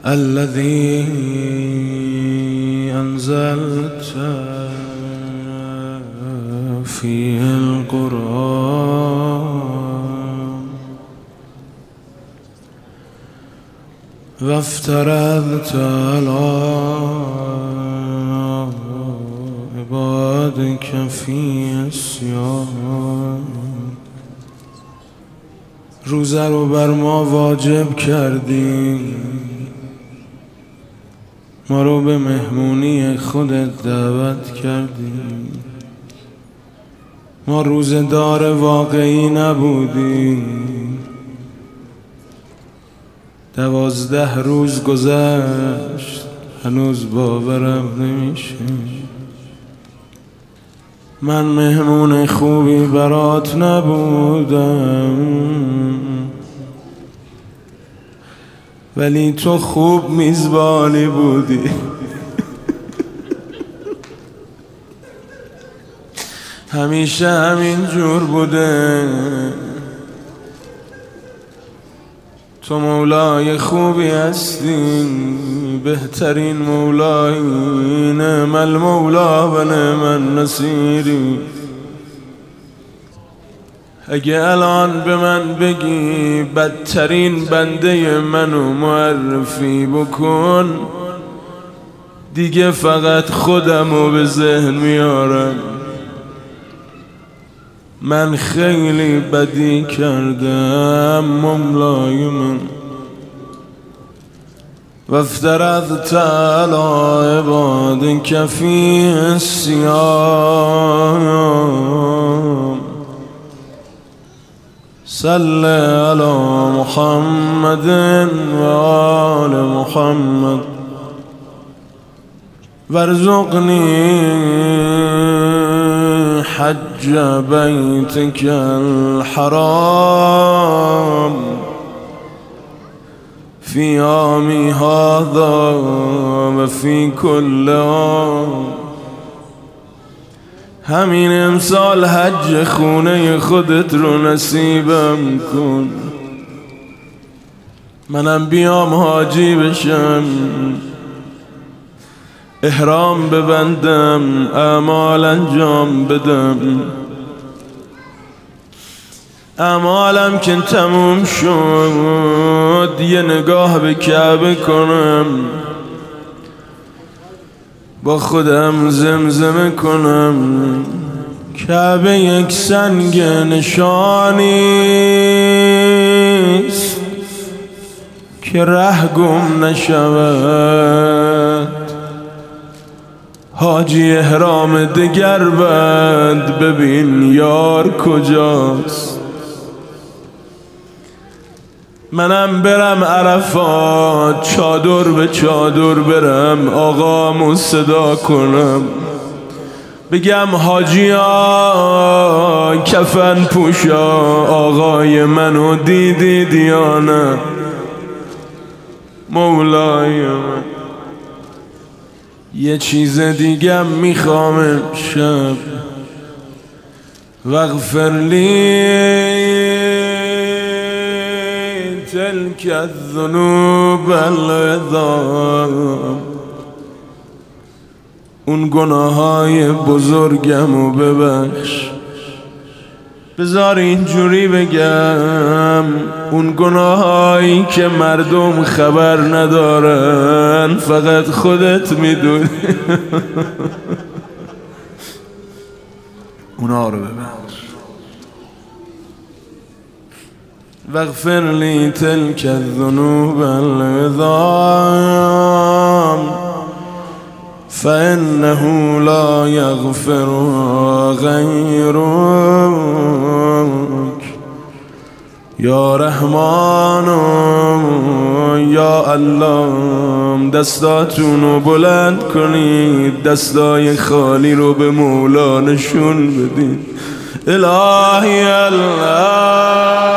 الذي أنزلت فيه القرآن وافترضت على عبادك فيه الصيام. روزه رو بر ما واجب کردی، ما رو به مهمونی خودت دعوت کردی. ما روزه‌دار واقعی نبودیم. 12 روز گذشت هنوز باورم نمیشه. من مهمون خوبی برات نبودم، ولی تو خوب میزبانی بودی. همیشه همین جور بوده. تو مولای خوبی هستی، بهترین مولایی، نعم المولا و نعم النصیری. اگه الان به من بگی بدترین بنده منو معرفی بکن، دیگه فقط خودمو به ذهن میارم. من خیلی بدی کردم مولای من. وافترضت على عبادك فيه الصيام. صل على محمد وآل محمد وارزقني حج بيتك الحرام في عامي هذا وفي كل عام. همین امسال حج خونه خودت رو نصیبم کن، منم بیام حاجی بشم، احرام ببندم، اعمال انجام بدم. اعمالم که تموم شد یه نگاه به کعبه کنم، با خودم زمزمه کنم کعبه یک سنگ نشانیست که ره گم نشود. حاجی احرام دگر بند، ببین یار کجاست. منم برم عرفات، چادر به چادر برم، آقامو صدا کنم، بگم حاجیان کفن پوشا آقای منو دیدید یا نه؟ مولای من یه چیز دیگم میخوام امشب. واغفر لی تلك الذنوب العظام. اون گناههای بزرگمو ببخش. بذار اینجوری بگم، اون گناهایی که مردم خبر ندارن فقط خودت میدونی. اونا رو ببخش. واغفر لی تلك الذنوب العظام فإنه لا يغفر غيرك. یا رحمان یا الله، دستاتونو بلند کنید، دستای خالی رو به مولا نشون بدید. الهی الله